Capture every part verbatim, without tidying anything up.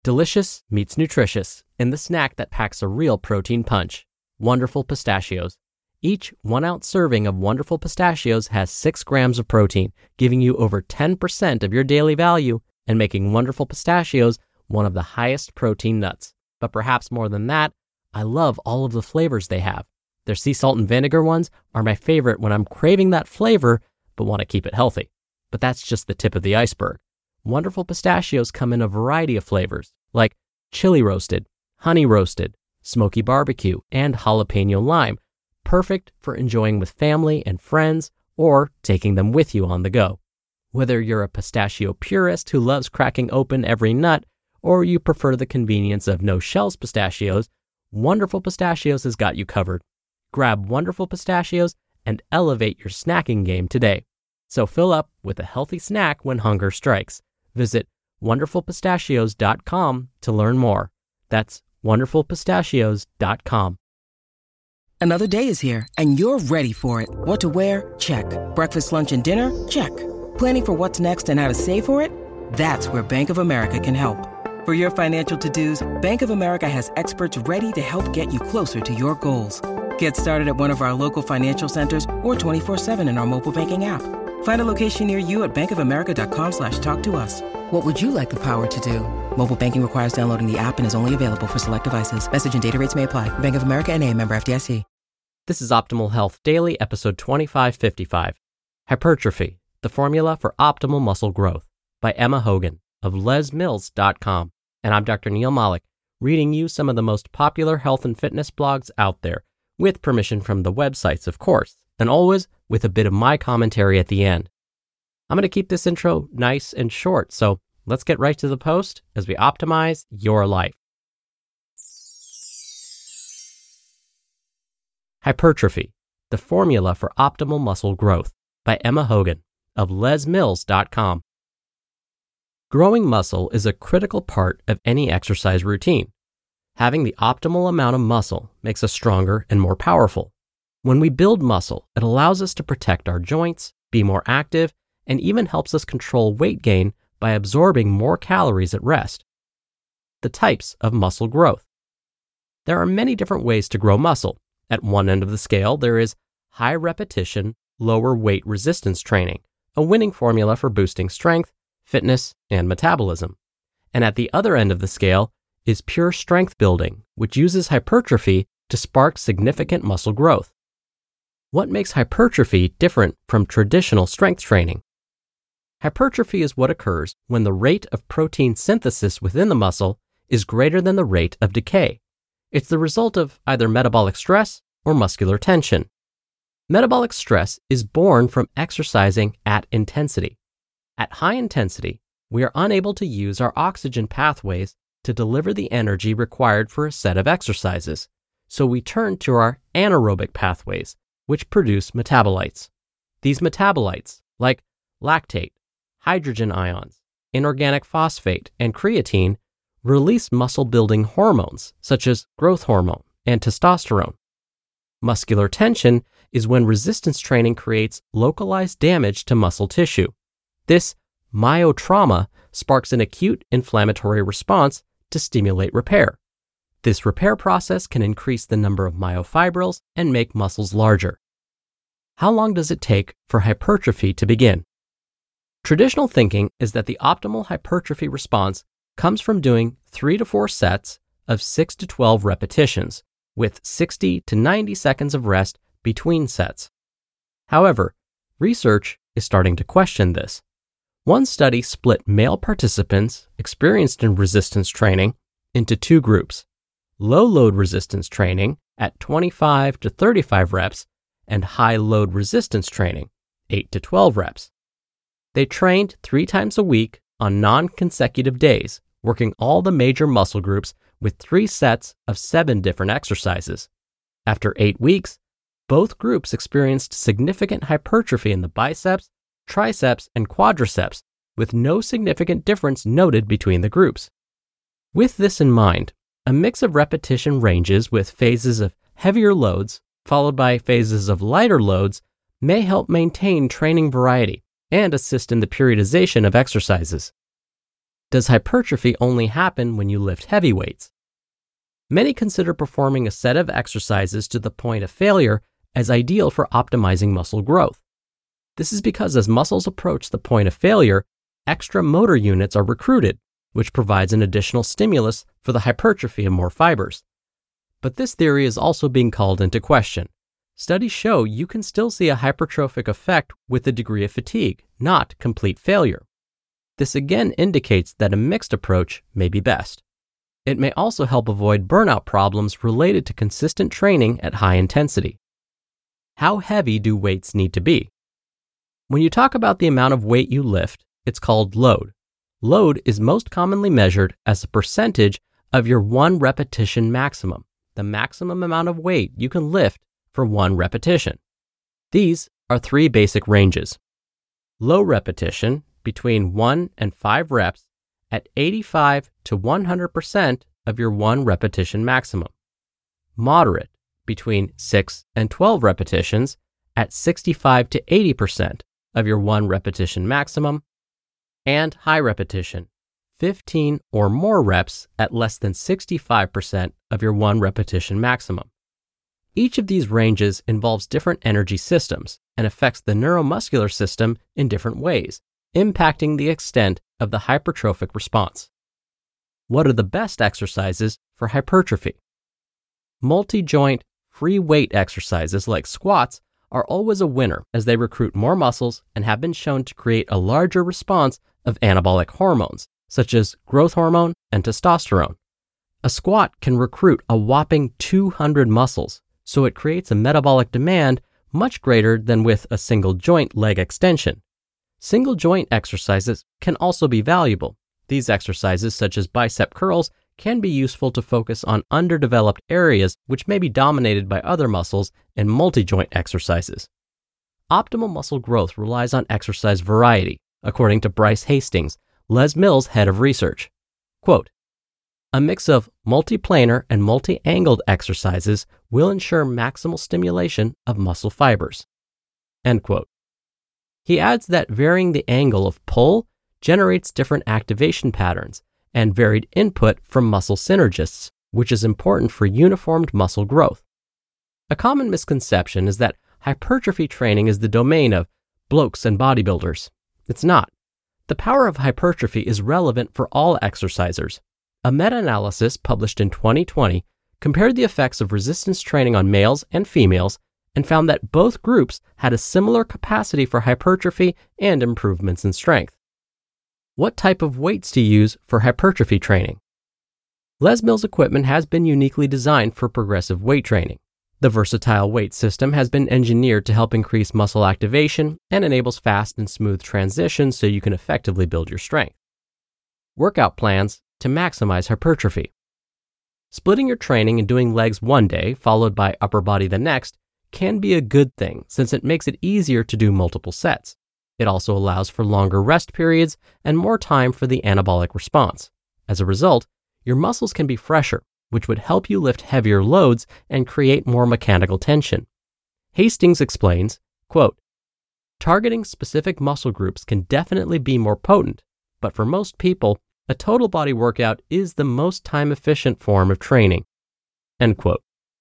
Delicious meets nutritious in the snack that packs a real protein punch. Wonderful Pistachios. Each one-ounce serving of Wonderful Pistachios has six grams of protein, giving you over ten percent of your daily value and making Wonderful Pistachios one of the highest protein nuts. But perhaps more than that, I love all of the flavors they have. Their sea salt and vinegar ones are my favorite when I'm craving that flavor but want to keep it healthy. But that's just the tip of the iceberg. Wonderful Pistachios come in a variety of flavors, like chili roasted, honey roasted, smoky barbecue, and jalapeno lime, perfect for enjoying with family and friends or taking them with you on the go. Whether you're a pistachio purist who loves cracking open every nut, or you prefer the convenience of no-shells pistachios, Wonderful Pistachios has got you covered. Grab Wonderful Pistachios and elevate your snacking game today. So fill up with a healthy snack when hunger strikes. Visit wonderful pistachios dot com to learn more. That's wonderful pistachios dot com. Another day is here, and you're ready for it. What to wear? Check. Breakfast, lunch, and dinner? Check. Planning for what's next and how to save for it? That's where Bank of America can help. For your financial to-dos, Bank of America has experts ready to help get you closer to your goals. Get started at one of our local financial centers or twenty-four seven in our mobile banking app. Find a location near you at bankofamerica.com slash talk to us. What would you like the power to do? Mobile banking requires downloading the app and is only available for select devices. Message and data rates may apply. Bank of America N A, member F D I C. This is Optimal Health Daily, episode twenty-five fifty-five. Hypertrophy, the Formula for Optimal Muscle Growth, by Emma Hogan of les mills dot com. And I'm Doctor Neil Malik, reading you some of the most popular health and fitness blogs out there, with permission from the websites, of course, and always with a bit of my commentary at the end. I'm going to keep this intro nice and short, so let's get right to the post as we optimize your life. Hypertrophy, the Formula for Optimal Muscle Growth, by Emma Hogan of les mills dot com. Growing muscle is a critical part of any exercise routine. Having the optimal amount of muscle makes us stronger and more powerful. When we build muscle, it allows us to protect our joints, be more active, and even helps us control weight gain by absorbing more calories at rest. The types of muscle growth. There are many different ways to grow muscle. At one end of the scale, there is high repetition, lower weight resistance training, a winning formula for boosting strength, fitness, and metabolism. And at the other end of the scale is pure strength building, which uses hypertrophy to spark significant muscle growth. What makes hypertrophy different from traditional strength training? Hypertrophy is what occurs when the rate of protein synthesis within the muscle is greater than the rate of decay. It's the result of either metabolic stress or muscular tension. Metabolic stress is born from exercising at intensity. At high intensity, we are unable to use our oxygen pathways to deliver the energy required for a set of exercises, so we turn to our anaerobic pathways, which produce metabolites. These metabolites, like lactate, hydrogen ions, inorganic phosphate, and creatine, release muscle-building hormones such as growth hormone and testosterone. Muscular tension is when resistance training creates localized damage to muscle tissue. This myotrauma sparks an acute inflammatory response to stimulate repair. This repair process can increase the number of myofibrils and make muscles larger. How long does it take for hypertrophy to begin? Traditional thinking is that the optimal hypertrophy response comes from doing three to four sets of six to twelve repetitions, with sixty to ninety seconds of rest between sets. However, research is starting to question this. One study split male participants experienced in resistance training into two groups: low-load resistance training at twenty-five to thirty-five reps and high-load resistance training, eight to twelve reps. They trained three times a week on non-consecutive days, working all the major muscle groups with three sets of seven different exercises. After eight weeks, both groups experienced significant hypertrophy in the biceps, triceps, and quadriceps, with no significant difference noted between the groups. With this in mind, a mix of repetition ranges with phases of heavier loads, followed by phases of lighter loads, may help maintain training variety and assist in the periodization of exercises. Does hypertrophy only happen when you lift heavy weights? Many consider performing a set of exercises to the point of failure as ideal for optimizing muscle growth. This is because as muscles approach the point of failure, extra motor units are recruited, which provides an additional stimulus for the hypertrophy of more fibers. But this theory is also being called into question. Studies show you can still see a hypertrophic effect with a degree of fatigue, not complete failure. This again indicates that a mixed approach may be best. It may also help avoid burnout problems related to consistent training at high intensity. How heavy do weights need to be? When you talk about the amount of weight you lift, it's called load. Load is most commonly measured as a percentage of your one repetition maximum, the maximum amount of weight you can lift for one repetition. These are three basic ranges. Low repetition, between one and five reps, at eighty-five to one hundred percent of your one repetition maximum. Moderate, between six and twelve repetitions, at sixty-five to eighty percent of your one repetition maximum. And high repetition, fifteen or more reps at less than sixty-five percent of your one repetition maximum. Each of these ranges involves different energy systems and affects the neuromuscular system in different ways, impacting the extent of the hypertrophic response. What are the best exercises for hypertrophy? Multi-joint, free weight exercises like squats are always a winner as they recruit more muscles and have been shown to create a larger response of anabolic hormones, such as growth hormone and testosterone. A squat can recruit a whopping two hundred muscles, so it creates a metabolic demand much greater than with a single joint leg extension. Single joint exercises can also be valuable. These exercises, such as bicep curls, can be useful to focus on underdeveloped areas which may be dominated by other muscles in multi-joint exercises. Optimal muscle growth relies on exercise variety, according to Bryce Hastings, Les Mills head of research. Quote, "A mix of multiplanar and multi-angled exercises will ensure maximal stimulation of muscle fibers." End quote. He adds that varying the angle of pull generates different activation patterns and varied input from muscle synergists, which is important for uniformed muscle growth. A common misconception is that hypertrophy training is the domain of blokes and bodybuilders. It's not. The power of hypertrophy is relevant for all exercisers. A meta-analysis published in twenty twenty compared the effects of resistance training on males and females and found that both groups had a similar capacity for hypertrophy and improvements in strength. What type of weights to use for hypertrophy training? Les Mills equipment has been uniquely designed for progressive weight training. The versatile weight system has been engineered to help increase muscle activation and enables fast and smooth transitions so you can effectively build your strength. Workout plans to maximize hypertrophy. Splitting your training and doing legs one day followed by upper body the next can be a good thing since it makes it easier to do multiple sets. It also allows for longer rest periods and more time for the anabolic response. As a result, your muscles can be fresher, which would help you lift heavier loads and create more mechanical tension. Hastings explains, quote, "Targeting specific muscle groups can definitely be more potent, but for most people, a total body workout is the most time-efficient form of training." End quote.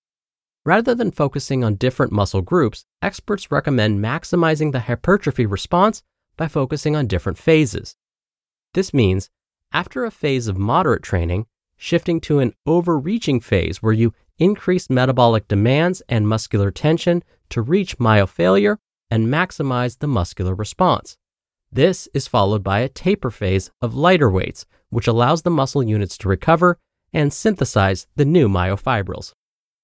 Rather than focusing on different muscle groups, experts recommend maximizing the hypertrophy response by focusing on different phases. This means, after a phase of moderate training, shifting to an overreaching phase where you increase metabolic demands and muscular tension to reach myofailure and maximize the muscular response. This is followed by a taper phase of lighter weights, which allows the muscle units to recover and synthesize the new myofibrils.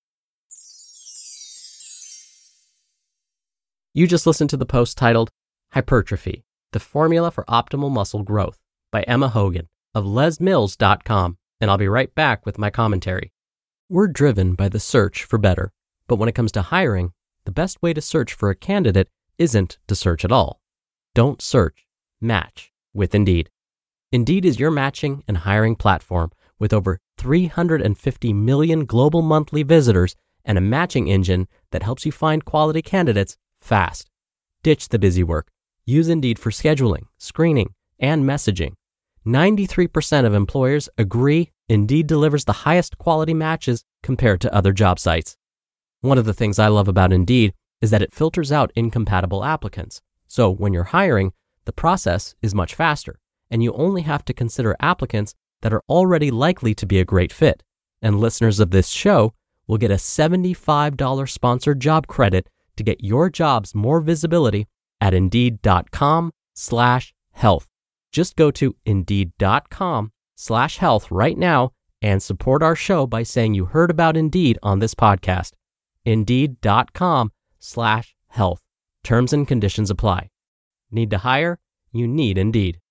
You just listened to the post titled Hypertrophy, the Formula for Optimal Muscle Growth by Emma Hogan of les mills dot com, and I'll be right back with my commentary. We're driven by the search for better, but when it comes to hiring, the best way to search for a candidate isn't to search at all. Don't search, match with Indeed. Indeed is your matching and hiring platform with over three hundred fifty million global monthly visitors and a matching engine that helps you find quality candidates fast. Ditch the busy work. Use Indeed for scheduling, screening, and messaging. ninety-three percent of employers agree Indeed delivers the highest quality matches compared to other job sites. One of the things I love about Indeed is that it filters out incompatible applicants. So when you're hiring, the process is much faster, and you only have to consider applicants that are already likely to be a great fit. And listeners of this show will get a seventy-five dollars sponsored job credit to get your jobs more visibility at Indeed.com slash health. Just go to Indeed.com slash health right now and support our show by saying you heard about Indeed on this podcast. Indeed.com slash health. Terms and conditions apply. Need to hire? You need Indeed.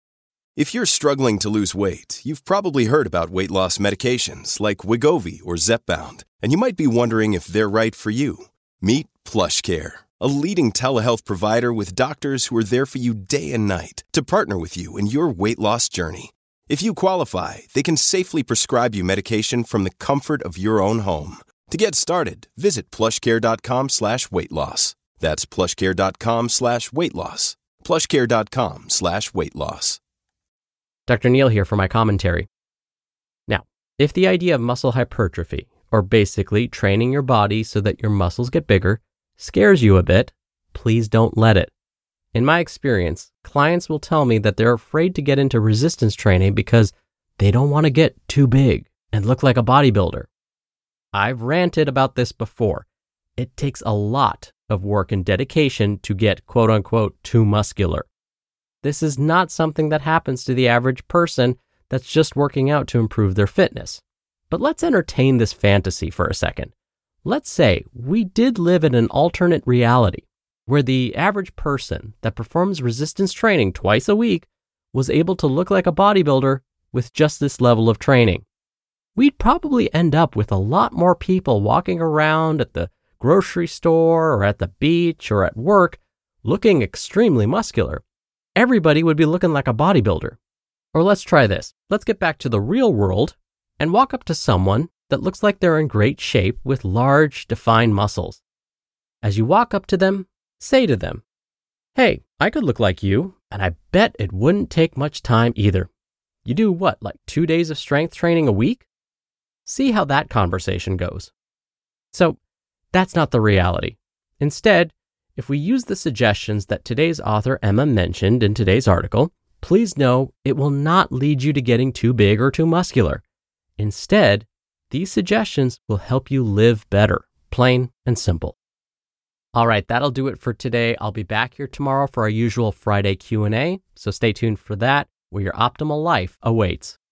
If you're struggling to lose weight, you've probably heard about weight loss medications like Wegovy or Zepbound, and you might be wondering if they're right for you. Meet PlushCare, a leading telehealth provider with doctors who are there for you day and night to partner with you in your weight loss journey. If you qualify, they can safely prescribe you medication from the comfort of your own home. To get started, visit plushcare.com slash weight loss. That's plushcare.com slash weight loss. plushcare.com slash weight loss. Doctor Neal here for my commentary. Now, if the idea of muscle hypertrophy, or basically training your body so that your muscles get bigger, scares you a bit, please don't let it. In my experience, clients will tell me that they're afraid to get into resistance training because they don't want to get too big and look like a bodybuilder. I've ranted about this before. It takes a lot of work and dedication to get quote-unquote too muscular. This is not something that happens to the average person that's just working out to improve their fitness. But let's entertain this fantasy for a second. Let's say we did live in an alternate reality where the average person that performs resistance training twice a week was able to look like a bodybuilder with just this level of training. We'd probably end up with a lot more people walking around at the grocery store or at the beach or at work looking extremely muscular. Everybody would be looking like a bodybuilder. Or let's try this. Let's get back to the real world and walk up to someone that looks like they're in great shape with large, defined muscles. As you walk up to them, say to them, "Hey, I could look like you, and I bet it wouldn't take much time either. You do what, like two days of strength training a week?" See how that conversation goes. So that's not the reality. Instead, if we use the suggestions that today's author Emma mentioned in today's article, please know it will not lead you to getting too big or too muscular. Instead, these suggestions will help you live better, plain and simple. All right, that'll do it for today. I'll be back here tomorrow for our usual Friday Q and A, so stay tuned for that, where your optimal life awaits.